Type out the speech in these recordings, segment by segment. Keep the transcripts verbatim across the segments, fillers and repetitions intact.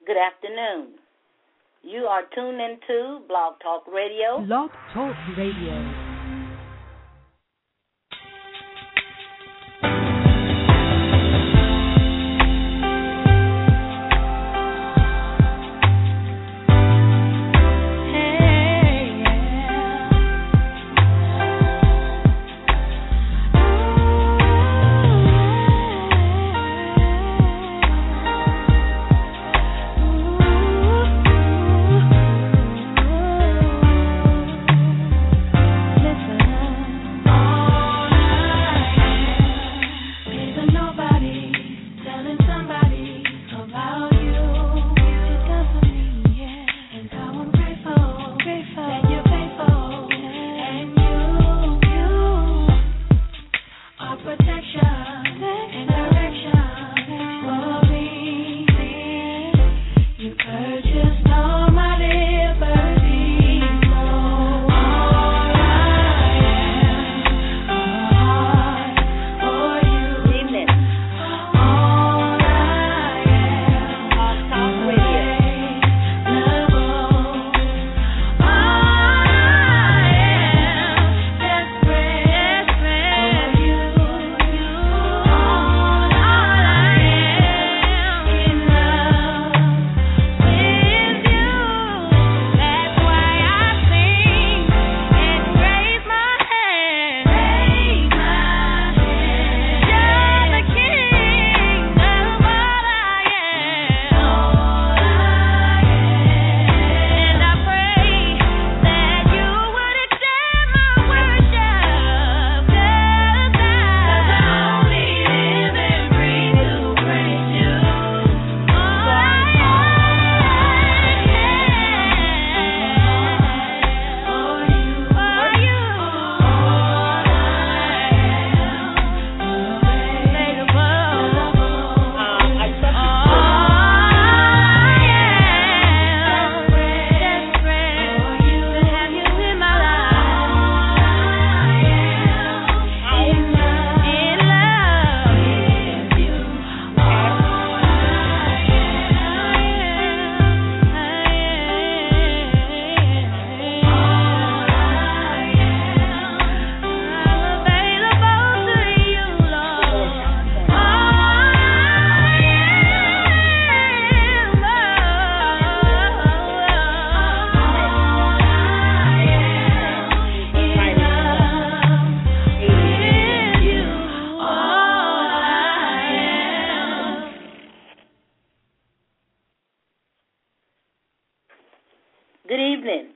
Good afternoon. You are tuned into Blog Talk Radio. Blog Talk Radio. Good evening.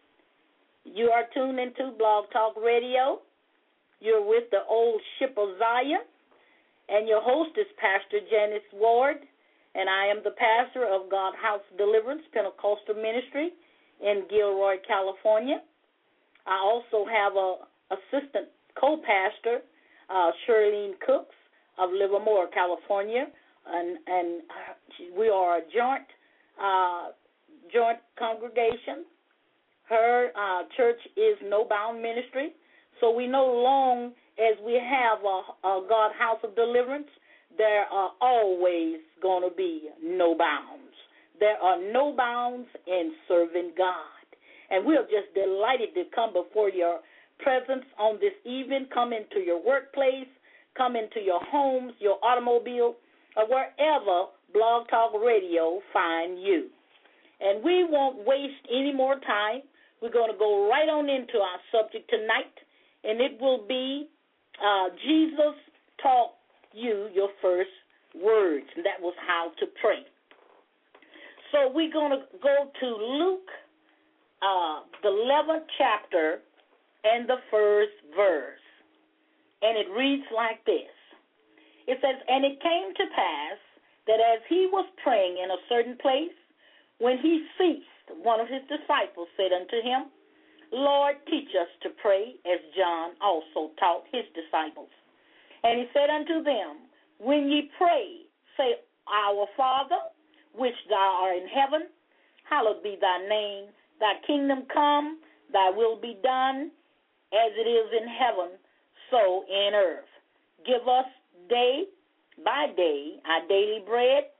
You are tuned into Blog Talk Radio. You're with the old ship of Zion, and your host is Pastor Janice Ward, and I am the pastor of God House Deliverance Pentecostal Ministry in Gilroy, California. I also have a assistant co-pastor, uh, Shirlene Cooks of Livermore, California, and, and we are a joint uh, joint congregation. Her uh, church is No Bound Ministry, so we know long as we have a, a God House of Deliverance, there are always going to be no bounds. There are no bounds in serving God. And we're just delighted to come before your presence on this evening. Come into your workplace, come into your homes, your automobile, or wherever Blog Talk Radio find you. And we won't waste any more time. We're going to go right on into our subject tonight, and it will be uh, Jesus taught you your first words, and that was how to pray. So we're going to go to Luke, uh, the eleventh chapter, and the first verse, and it reads like this. It says, "And it came to pass that as he was praying in a certain place, when he ceased, one of his disciples said unto him, Lord, teach us to pray, as John also taught his disciples. And he said unto them, When ye pray, say, Our Father, which thou art in heaven, hallowed be thy name. Thy kingdom come, thy will be done, as it is in heaven, so in earth. Give us day by day our daily bread,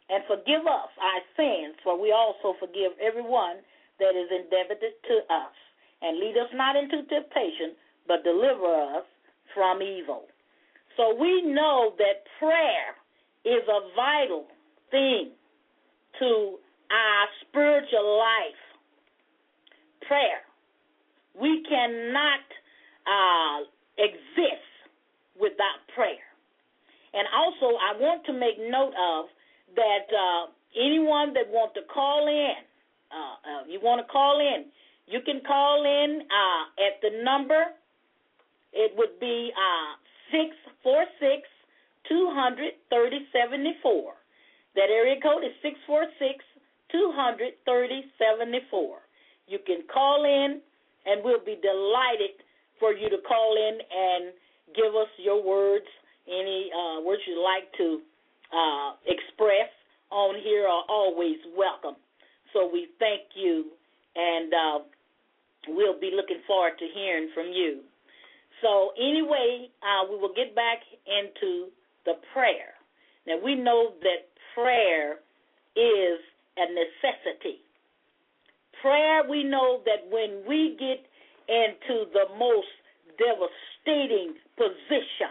And forgive us our sins, for we also forgive everyone that is indebted to us. And lead us not into temptation, but deliver us from evil. So we know that prayer is a vital thing to our spiritual life. Prayer. We cannot uh, exist without prayer. And also, I want to make note of that uh, anyone that wants to call in, uh, uh, you want to call in, you can call in uh, at the number. It would be uh, six four six, two hundred, thirty seventy-four. That area code is six four six, two hundred, thirty seventy-four. You can call in, and we'll be delighted for you to call in and give us your words. Any uh, words you'd like to uh, express on here are always welcome. So we thank you, and uh, we'll be looking forward to hearing from you. So anyway, uh, we will get back into the prayer. Now, we know that prayer is a necessity. Prayer, we know that when we get into the most devastating position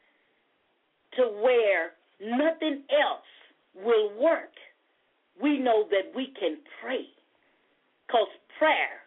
to where nothing else will work, we know that we can pray, because prayer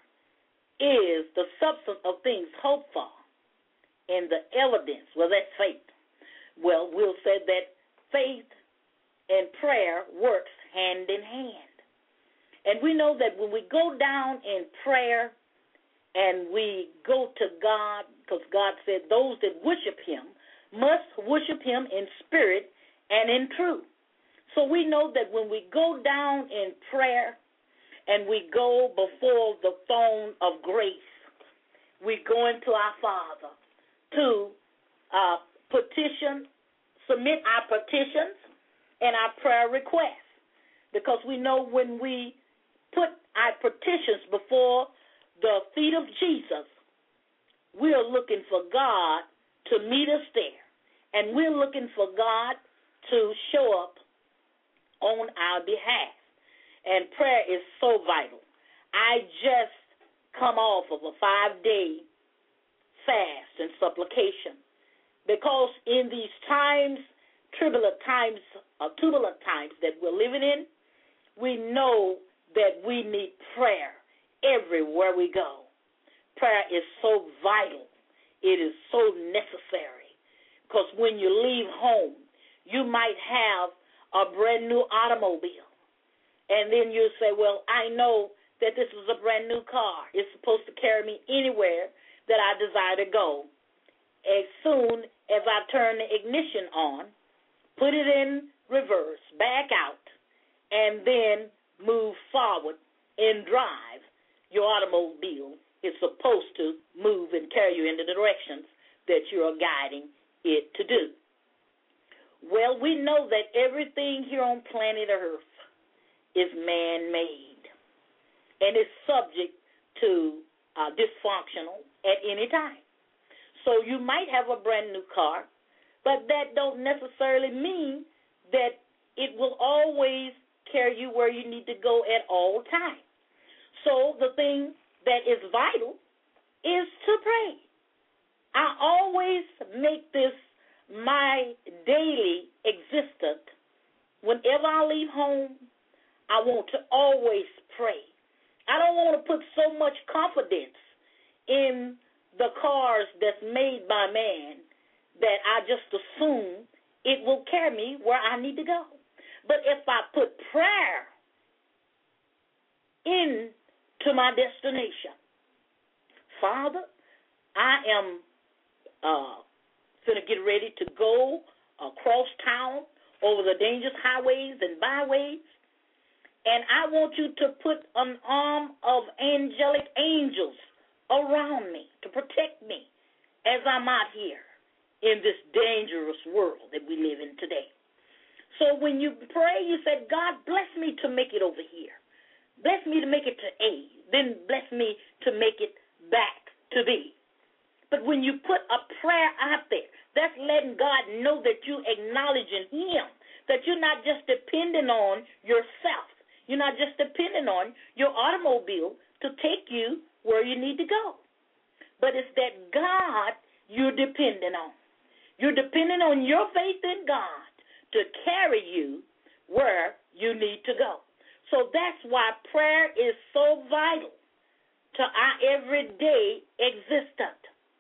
is the substance of things hoped for and the evidence. Well, that's faith. Well, we'll say that faith and prayer works hand in hand. And we know that when we go down in prayer and we go to God, because God said those that worship him must worship him in spirit and in truth. So we know that when we go down in prayer and we go before the throne of grace, we go into our Father to uh, petition, submit our petitions and our prayer requests. Because we know when we put our petitions before the feet of Jesus, we're looking for God to meet us there. And we're looking for God to show up on our behalf. And prayer is so vital. I just come off of a five-day fast and supplication, because in these times, turbulent times, uh, turbulent times that we're living in, we know that we need prayer everywhere we go. Prayer is so vital. It is so necessary, because when you leave home, you might have a brand new automobile, and then you say, well, I know that this is a brand new car. It's supposed to carry me anywhere that I desire to go. As soon as I turn the ignition on, put it in reverse, back out, and then move forward and drive, your automobile is supposed to move and carry you in the directions that you are guiding it to do. Well, we know that everything here on planet Earth is man-made and is subject to uh, dysfunctional at any time. So you might have a brand new car, but that don't necessarily mean that it will always carry you where you need to go at all times. So the thing that is vital is to pray. I always make this my daily existence. Whenever I leave home, I want to always pray. I don't want to put so much confidence in the cars that's made by man that I just assume it will carry me where I need to go. But if I put prayer into my destination, Father, I am uh, going to get ready to go across town over the dangerous highways and byways, and I want you to put an arm of angelic angels around me to protect me as I'm out here in this dangerous world that we live in today. So when you pray, you say, God, bless me to make it over here. Bless me to make it to A. Then bless me to make it back to B. But when you put a prayer out there, that's letting God know that you acknowledging him, that you're not just depending on yourself. You're not just depending on your automobile to take you where you need to go. But it's that God you're depending on. You're depending on your faith in God to carry you where you need to go. So that's why prayer is so vital to our everyday existence.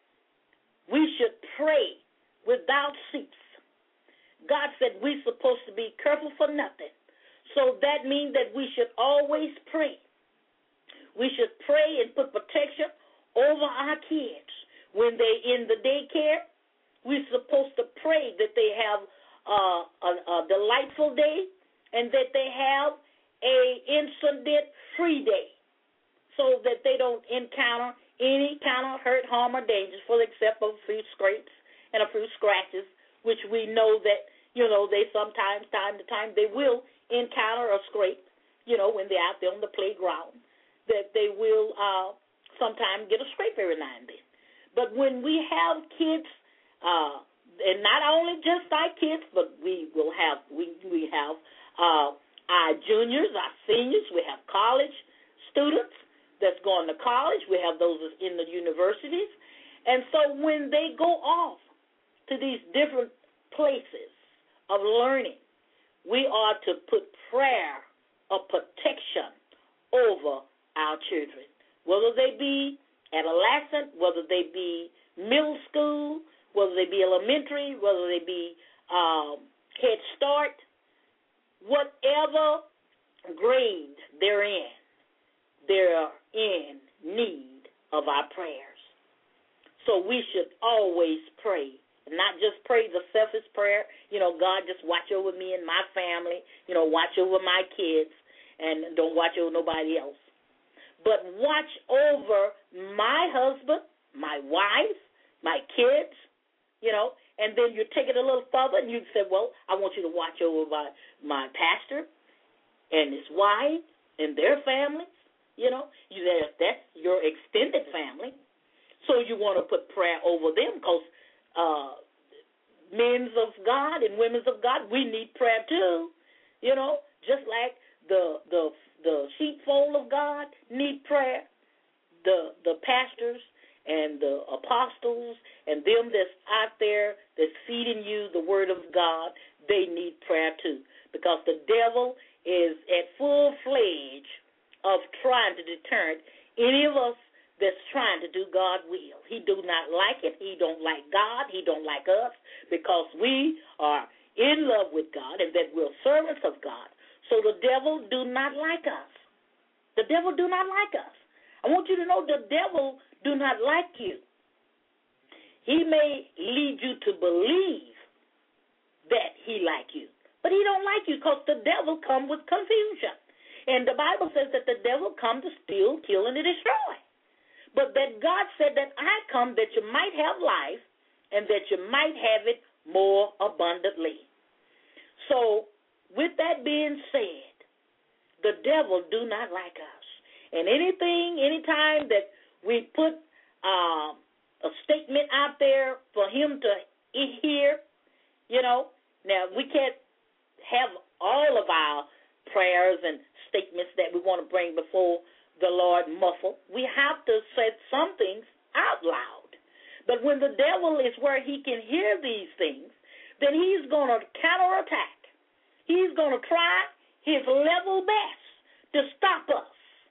We should pray without cease. God said we're supposed to be careful for nothing. So that means that we should always pray. We should pray and put protection over our kids. When they're in the daycare, we're supposed to pray that they have uh, a, a delightful day and that they have a incident-free day so that they don't encounter any kind of hurt, harm, or danger, for except for a few scrapes and a few scratches, which we know that, you know, they sometimes, time to time, they will encounter a scrape, you know, when they're out there on the playground, that they will uh, sometimes get a scrape every now and then. But when we have kids, uh, and not only just our kids, but we will have we we have uh, our juniors, our seniors. We have college students that's going to college. We have those in the universities, and so when they go off to these different places of learning, we are to put prayer of protection over our children, whether they be adolescent, whether they be middle school, whether they be elementary, whether they be um, Head Start, whatever grade they're in, they're in need of our prayers. So we should always pray, and not just pray the selfish prayer, you know, God, just watch over me and my family, you know, watch over my kids, and don't watch over nobody else. But watch over my husband, my wife, my kids, you know, and then you take it a little further and you say, well, I want you to watch over my, my pastor and his wife and their families, you know. You say that's your extended family. So you want to put prayer over them because uh, men of God and women of God, we need prayer too, you know, just like the the the sheepfold of God need prayer. The the pastors and the apostles and them that's out there that's feeding you the word of God, they need prayer too. Because the devil is at full fledged of trying to deter any of us that's trying to do God's will. He do not like it. He don't like God. He don't like us because we are in love with God and that we're servants of God. So the devil do not like us. The devil do not like us. I want you to know the devil do not like you. He may lead you to believe that he like you, but he don't like you because the devil come with confusion. And the Bible says that the devil come to steal, kill, and to destroy. But that God said that I come that you might have life and that you might have it more abundantly. So with that being said, the devil do not like us. And anything, anytime that we put uh, a statement out there for him to hear, you know, now we can't have all of our prayers and statements that we want to bring before the Lord muffled. We have to say some things out loud. But when the devil is where he can hear these things, then he's going to counterattack. He's going to try his level best to stop us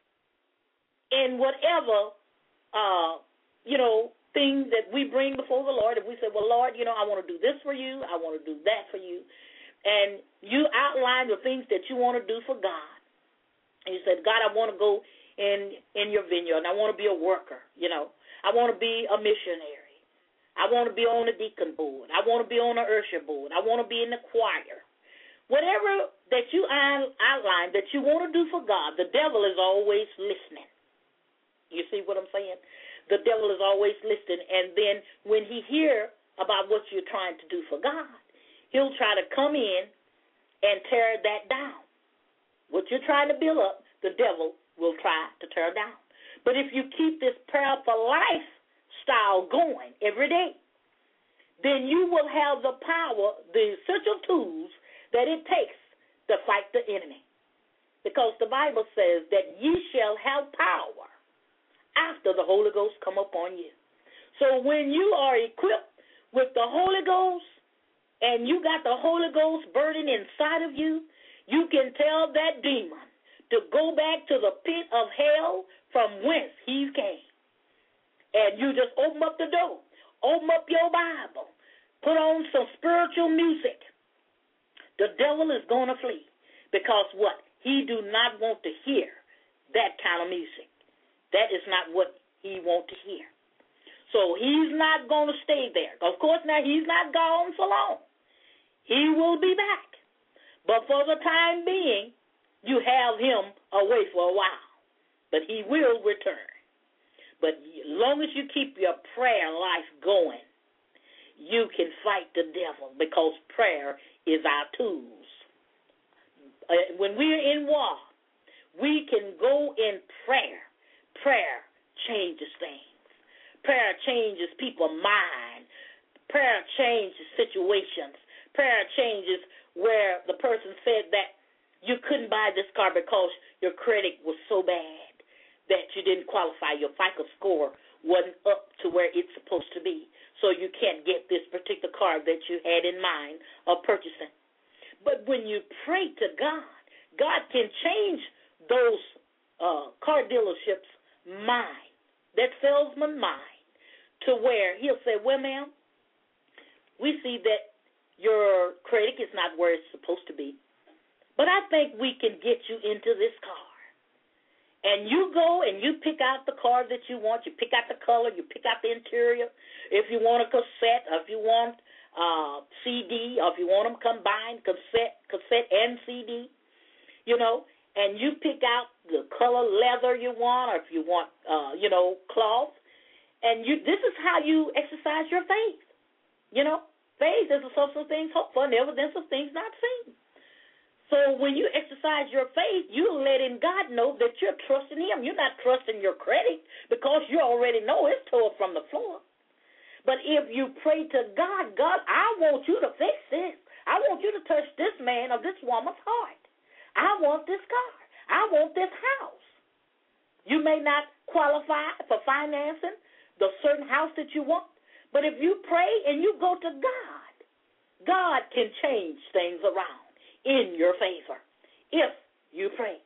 in whatever, uh, you know, things that we bring before the Lord. If we say, well, Lord, you know, I want to do this for you, I want to do that for you, and you outline the things that you want to do for God. And you said, God, I want to go in in your vineyard, and I want to be a worker, you know. I want to be a missionary. I want to be on the deacon board. I want to be on the usher board. I want to be in the choir. Whatever that you outline that you want to do for God, the devil is always listening. You see what I'm saying? The devil is always listening, and then when he hear about what you're trying to do for God, he'll try to come in and tear that down. What you're trying to build up, the devil will try to tear down. But if you keep this prayer for lifestyle going every day, then you will have the power, the essential tools that it takes to fight the enemy. Because the Bible says that ye shall have power after the Holy Ghost come upon you. So when you are equipped with the Holy Ghost and you got the Holy Ghost burning inside of you, you can tell that demon to go back to the pit of hell from whence he came. And you just open up the door, open up your Bible, put on some spiritual music. The devil is going to flee. Because what? He do not want to hear that kind of music. That is not what he wants to hear. So he's not going to stay there. Of course, now he's not gone for long. He will be back. But for the time being, you have him away for a while. But he will return. But as long as you keep your prayer life going, you can fight the devil because prayer is our tools. Uh, when we're in war, we can go in prayer. Prayer changes things. Prayer changes people's mind. Prayer changes situations. Prayer changes where the person said that you couldn't buy this car because your credit was so bad that you didn't qualify. Your FICO score wasn't up to where it's supposed to be, so you can't get this particular car that you had in mind of purchasing. But when you pray to God, God can change those uh, car dealerships' mind, that salesman's mind, to where he'll say, well, ma'am, we see that your credit is not where it's supposed to be, but I think we can get you into this car. And you go and you pick out the car that you want. You pick out the color. You pick out the interior. If you want a cassette, or if you want uh, C D, or if you want them combined, cassette, cassette and C D, you know, and you pick out the color leather you want, or if you want, uh, you know, cloth. And you, this is how you exercise your faith. You know, faith is the substance of things hoped for and the evidence of things not seen. So when you exercise your faith, you're letting God know that you're trusting him. You're not trusting your credit because you already know it's tore from the floor. But if you pray to God, God, I want you to fix this. I want you to touch this man or this woman's heart. I want this car. I want this house. You may not qualify for financing the certain house that you want, but if you pray and you go to God, God can change things around in your favor if you pray.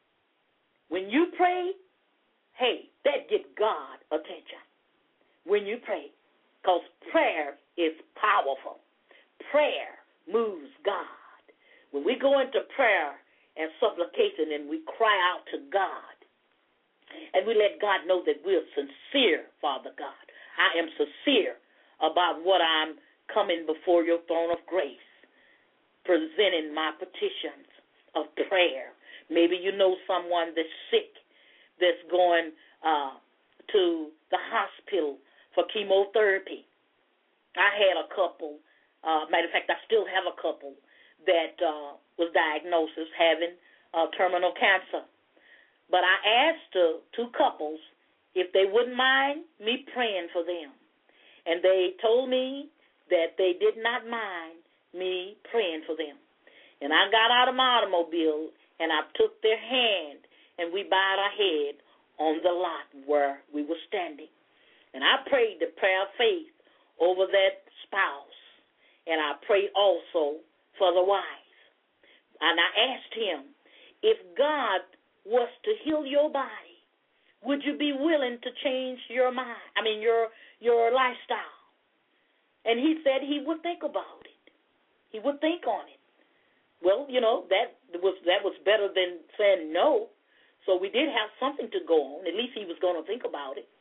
When you pray, hey, that gets God attention. When you pray, because prayer is powerful. Prayer moves God. When we go into prayer and supplication and we cry out to God, and we let God know that we're sincere, Father God. I am sincere about what I'm coming before your throne of grace, presenting my petitions of prayer. Maybe you know someone that's sick, that's going uh, to the hospital for chemotherapy. I had a couple, uh, matter of fact, I still have a couple that uh, was diagnosed as having uh, terminal cancer. But I asked uh, two couples if they wouldn't mind me praying for them. And they told me that they did not mind me praying for them. And I got out of my automobile, and I took their hand, and we bowed our head on the lot where we were standing. And I prayed the prayer of faith over that spouse. And I prayed also for the wife. And I asked him, if God was to heal your body, would you be willing to change your mind, I mean your your lifestyle? And he said he would think about it. He would think on it. Well, you know, that was that was better than saying no. So we did have something to go on. At least he was going to think about it.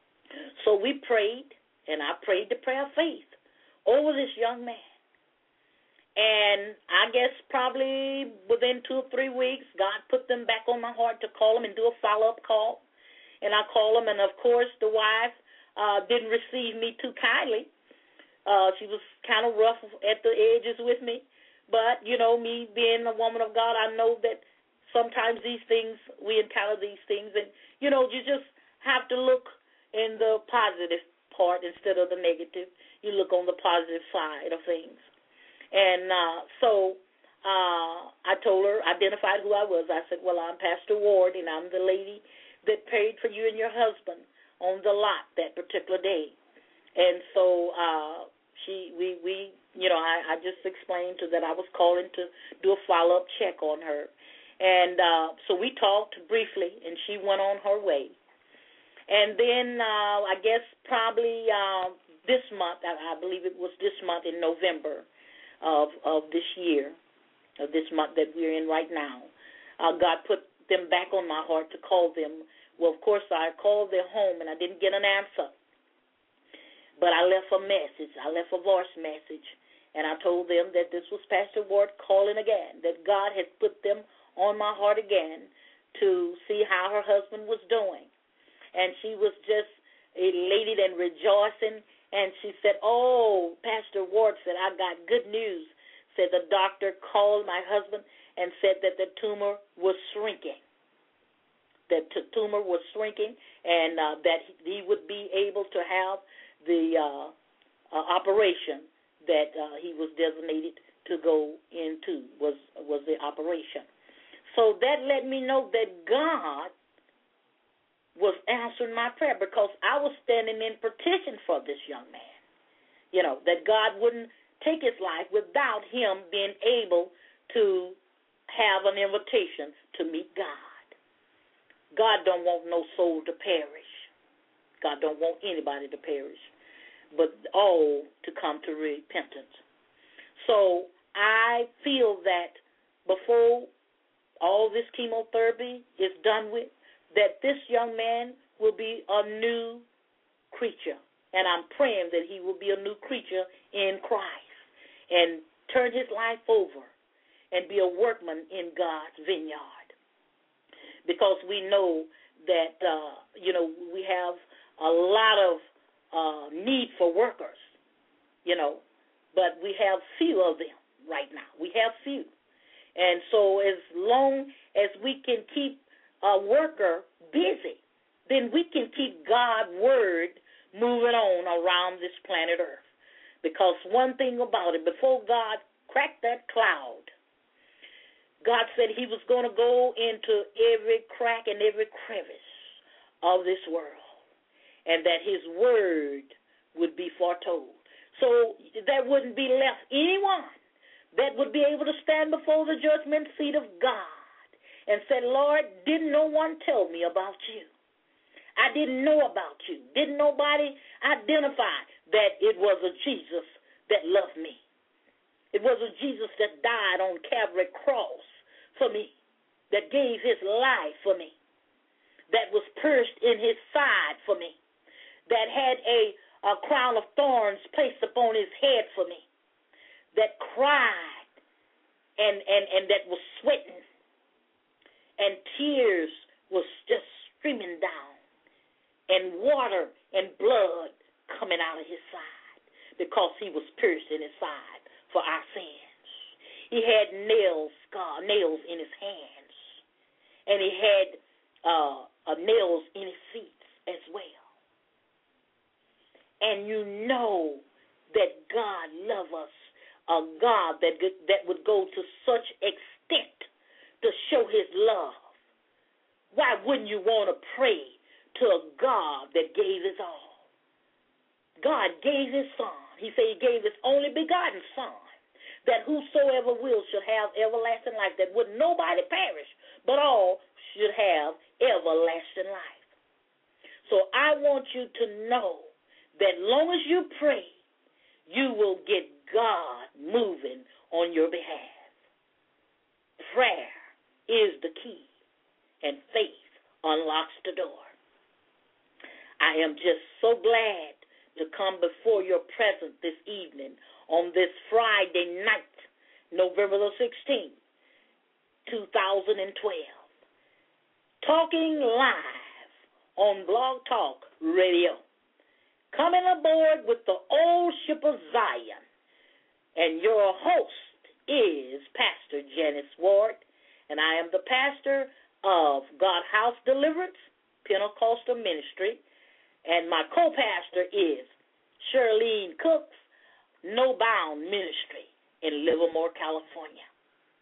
So we prayed, and I prayed the prayer of faith over this young man. And I guess probably within two or three weeks, God put them back on my heart to call them and do a follow-up call. And I called them, and, of course, the wife uh, didn't receive me too kindly. Uh, she was kind of rough at the edges with me. But, you know, me being a woman of God, I know that sometimes these things, we encounter these things. And, you know, you just have to look in the positive part instead of the negative. You look on the positive side of things. And uh, so uh, I told her, identified who I was. I said, well, I'm Pastor Ward, and I'm the lady that prayed for you and your husband on the lot that particular day. And so uh, she, we, we, you know, I, I just explained to that I was calling to do a follow-up check on her. And uh, so we talked briefly, and she went on her way. And then uh, I guess probably uh, this month, I, I believe it was this month in November of, of this year, of this month that we're in right now, uh, God put them back on my heart to call them. Well, of course, I called their home, and I didn't get an answer. But I left a message. I left a voice message, and I told them that this was Pastor Ward calling again, that God had put them on my heart again to see how her husband was doing. And she was just elated and rejoicing, and she said, oh, Pastor Ward said, I got good news. Said the doctor called my husband and said that the tumor was shrinking, that the tumor was shrinking, and uh, that he would be able to have the uh, uh, operation that uh, he was designated to go into was was the operation. So that let me know that God was answering my prayer, because I was standing in petition for this young man, you know, that God wouldn't take his life without him being able to have an invitation to meet God. God don't want no soul to perish. God don't want anybody to perish, but all to come to repentance. So I feel that before all this chemotherapy is done with, that this young man will be a new creature. And I'm praying that he will be a new creature in Christ and turn his life over and be a workman in God's vineyard. Because we know that, uh, you know, we have a lot of uh, need for workers, you know, but we have few of them right now. We have few. And so as long as we can keep a worker busy, then we can keep God's word moving on around this planet Earth. Because one thing about it, before God cracked that cloud, God said he was going to go into every crack and every crevice of this world, and that his word would be foretold. So there wouldn't be left anyone that would be able to stand before the judgment seat of God and say, Lord, didn't no one tell me about you? I didn't know about you. Didn't nobody identify that it was a Jesus that loved me? It was a Jesus that died on Calvary cross for me, that gave his life for me, that was pierced in his side for me, that had a, a crown of thorns placed upon his head for me, that cried and, and, and that was sweating, and tears was just streaming down, and water and blood coming out of his side, because he was pierced in his side for our sins. He had nails, scar, nails in his hands, and he had uh, uh, nails in his feet as well. And you know that God loves us, a God that that would go to such extent to show his love. Why wouldn't you want to pray to a God that gave his all? God gave his son. He said he gave his only begotten son, that whosoever will should have everlasting life, that would nobody perish, but all should have everlasting life. So I want you to know that long as you pray, you will get God moving on your behalf. Prayer is the key, and faith unlocks the door. I am just so glad to come before your presence this evening on this Friday night, November the sixteenth, two thousand twelve, talking live on Blog Talk Radio. Coming aboard with the Old Ship of Zion, and your host is Pastor Janice Ward, and I am the pastor of God House Deliverance Pentecostal Ministry, and my co-pastor is Shirlene Cooks, No Bound Ministry in Livermore, California.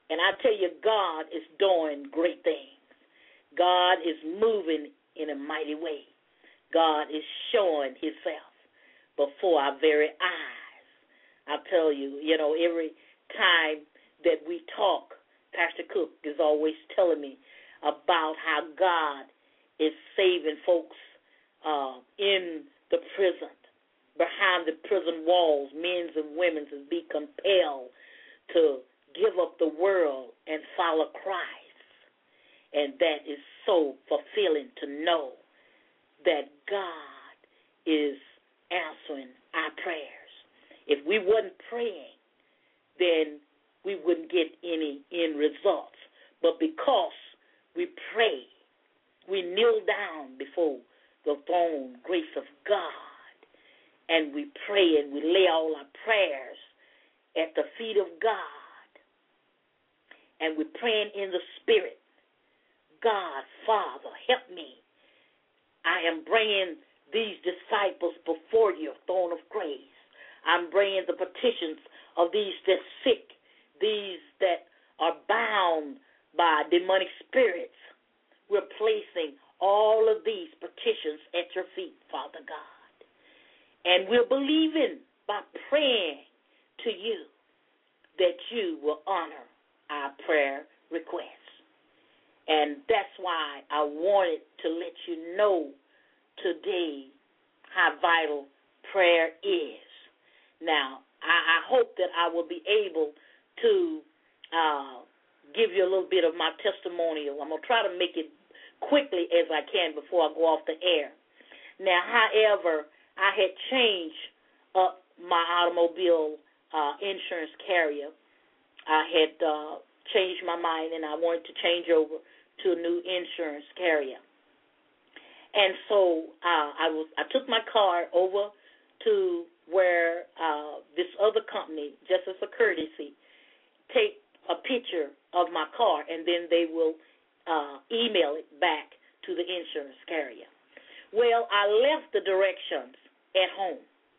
And I tell you, God is doing great things. God is moving in a mighty way. God is showing himself before our very eyes. I tell you, you know, every time that we talk, Pastor Cook is always telling me about how God is saving folks uh, in the prison, behind the prison walls, men and women to be compelled to give up the world and follow Christ. And that is so fulfilling to know that God is answering our prayers. If we wasn't praying, then we wouldn't get any end results. But because we pray, we kneel down before the throne grace of God, and we pray and we lay all our prayers at the feet of God, and we're praying in the Spirit. God, Father, help me. I am bringing these disciples before your throne of grace. I'm bringing the petitions of these that are sick, these that are bound by demonic spirits. We're placing all of these petitions at your feet, Father God. And we're believing by praying to you that you will honor our prayer requests. And that's why I wanted to let you know today how vital prayer is. Now, I, I hope that I will be able to uh, give you a little bit of my testimonial. I'm going to try to make it quickly as I can before I go off the air. Now, however, I had changed up my automobile uh, insurance carrier. I had uh, changed my mind, and I wanted to change over to a new insurance carrier. And so uh, I was I took my car over to where uh, this other company, just as a courtesy, take a picture of my car, and then they will uh, email it back to the insurance carrier. Well, I left the directions at home.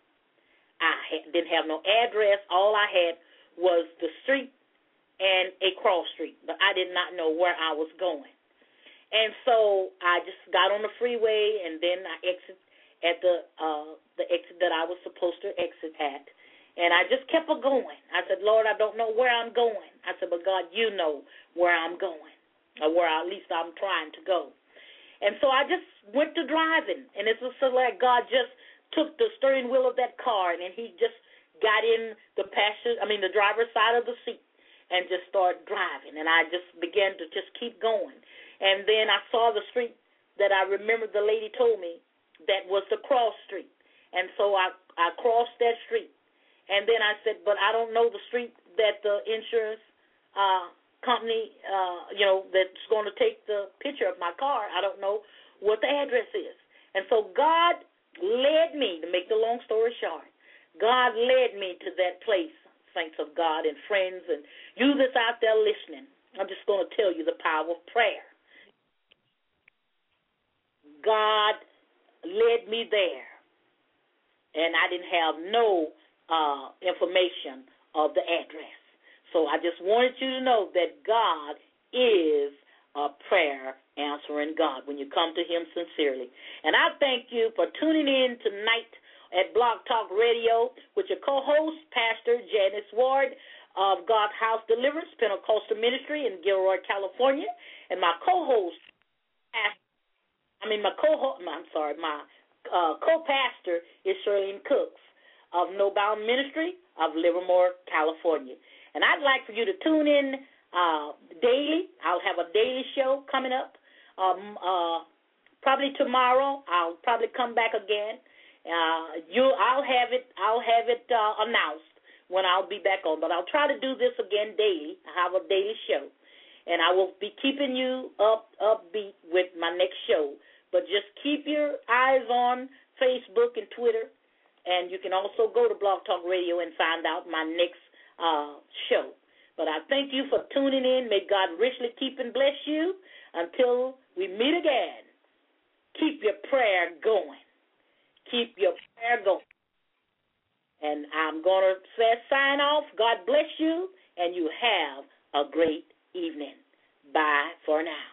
I had, didn't have no address. All I had was the street and a cross street, but I did not know where I was going. And so I just got on the freeway, and then I exit at the uh, the exit that I was supposed to exit at. And I just kept on going. I said, Lord, I don't know where I'm going. I said, but God, you know where I'm going, or where at least I'm trying to go. And so I just went to driving, and it was so like God just took the steering wheel of that car, and he just got in the passenger, I mean the driver's side of the seat, and just started driving. And I just began to just keep going. And then I saw the street that I remembered the lady told me that was the cross street. And so I, I crossed that street. And then I said, but I don't know the street that the insurance uh, company, uh, you know, that's going to take the picture of my car. I don't know what the address is. And so God led me, to make the long story short, God led me to that place, saints of God and friends, and you that's out there listening. I'm just going to tell you the power of prayer. God led me there, and I didn't have no uh, information of the address. So I just wanted you to know that God is a prayer answering God when you come to him sincerely. And I thank you for tuning in tonight at Blog Talk Radio with your co-host, Pastor Janice Ward of God's House Deliverance Pentecostal Ministry in Gilroy, California, and my co-host, I mean my co-host, I'm sorry, my uh, co-pastor is Shirlene Cooks of No Bound Ministry of Livermore, California. And I'd like for you to tune in uh, daily. I'll have a daily show coming up. Um, uh, probably tomorrow. I'll probably come back again. Uh, you, I'll have it. I'll have it uh, announced when I'll be back on. But I'll try to do this again daily. I have a daily show, and I will be keeping you up upbeat with my next show. But just keep your eyes on Facebook and Twitter, and you can also go to Blog Talk Radio and find out my next uh, show. But I thank you for tuning in. May God richly keep and bless you until we meet again. Keep your prayer going. Keep your prayer going. And I'm going to say sign off. God bless you, and you have a great evening. Bye for now.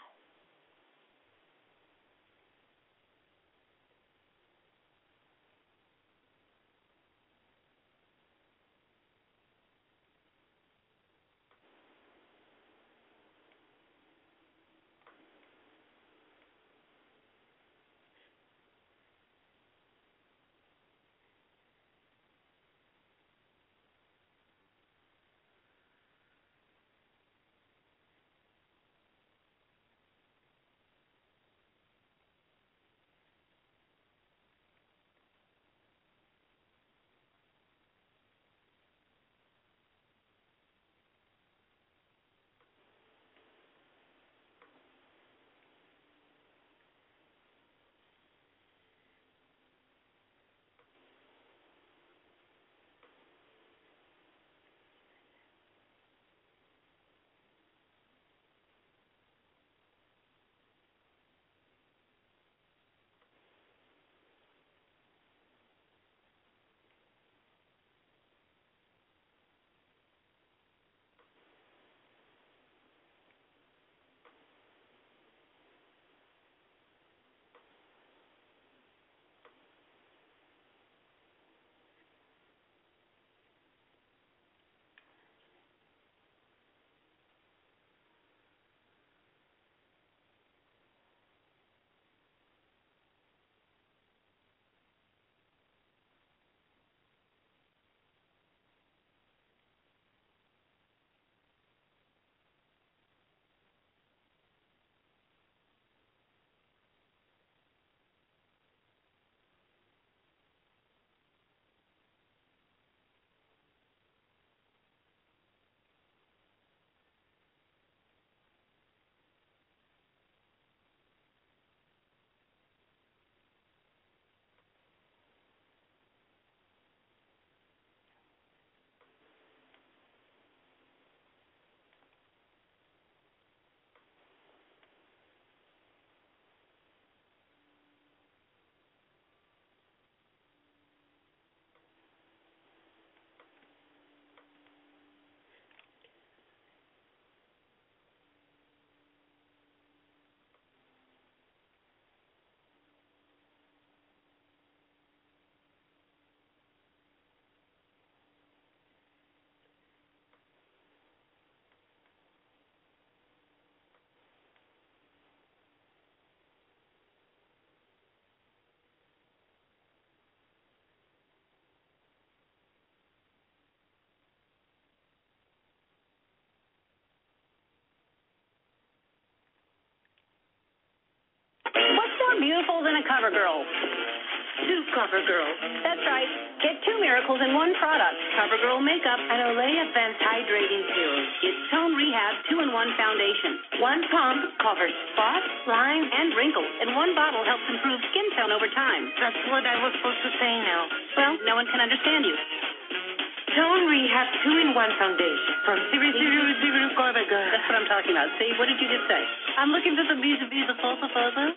What's more beautiful than a CoverGirl? Two CoverGirl. That's right. Get two miracles in one product. CoverGirl Makeup and Olay Advanced Hydrating Serum. It's Tone Rehab two in one foundation. One pump covers spots, lines, and wrinkles, and one bottle helps improve skin tone over time. That's what I was supposed to say now. Well, no one can understand you. Tone Rehab two in one foundation from zero zero zero CoverGirl. That's what I'm talking about. See, what did you just say? I'm looking for some beautiful, beautiful photos.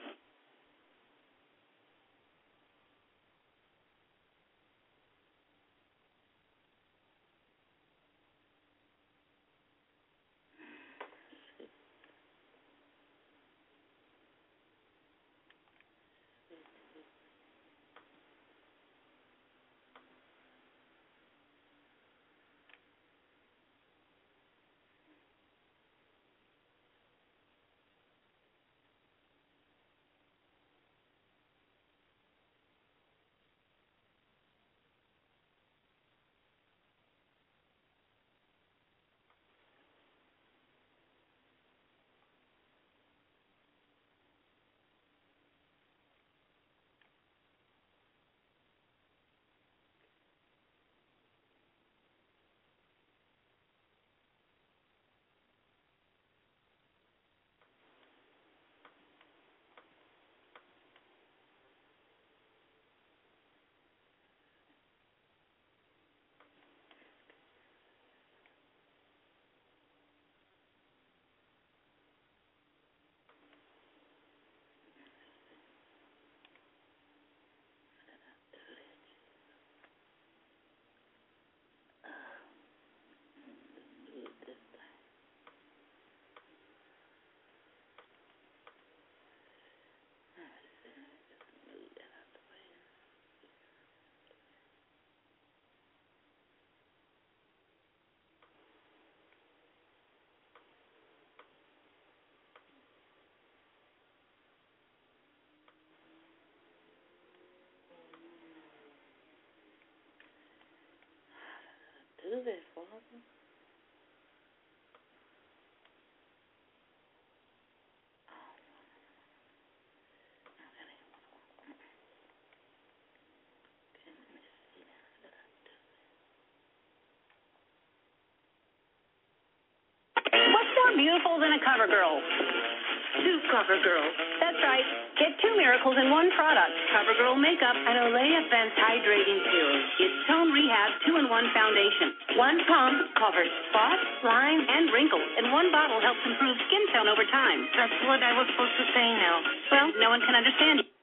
What's more beautiful than a cover girl? Two cover girls. That's right. Get two miracles in one product. CoverGirl Makeup and Olay Advanced Hydrating Serum. It's Tone Rehab two in one foundation. One pump covers spots, lines, and wrinkles, and one bottle helps improve skin tone over time. That's what I was supposed to say now. Well, no one can understand you.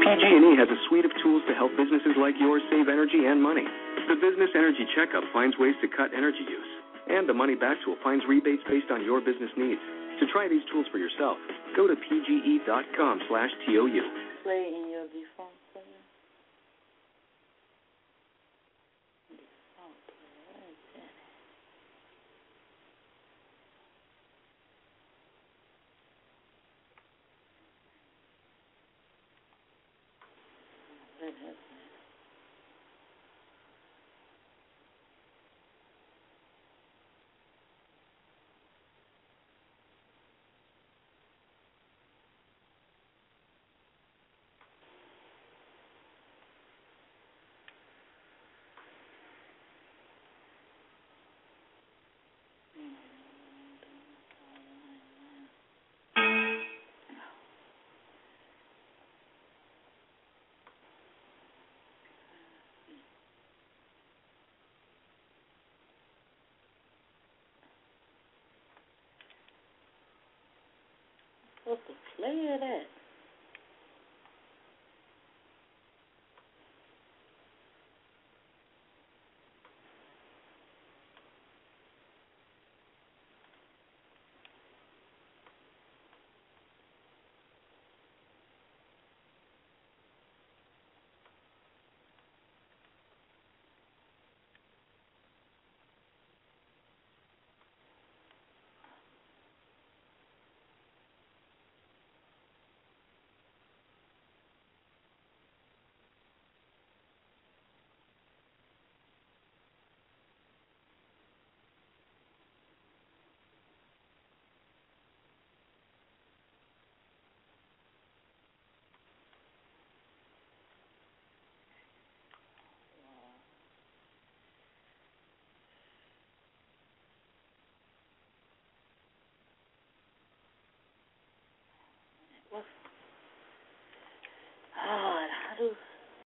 G and E has a suite of tools to help businesses like yours save energy and money. The Business Energy Checkup finds ways to cut energy use, and the Money Back tool finds rebates based on your business needs. To try these tools for yourself, go to pge.com slash TOU. Play in your default player. Default player, where is that? Where is that? What's the play of that? What's... Oh, how do...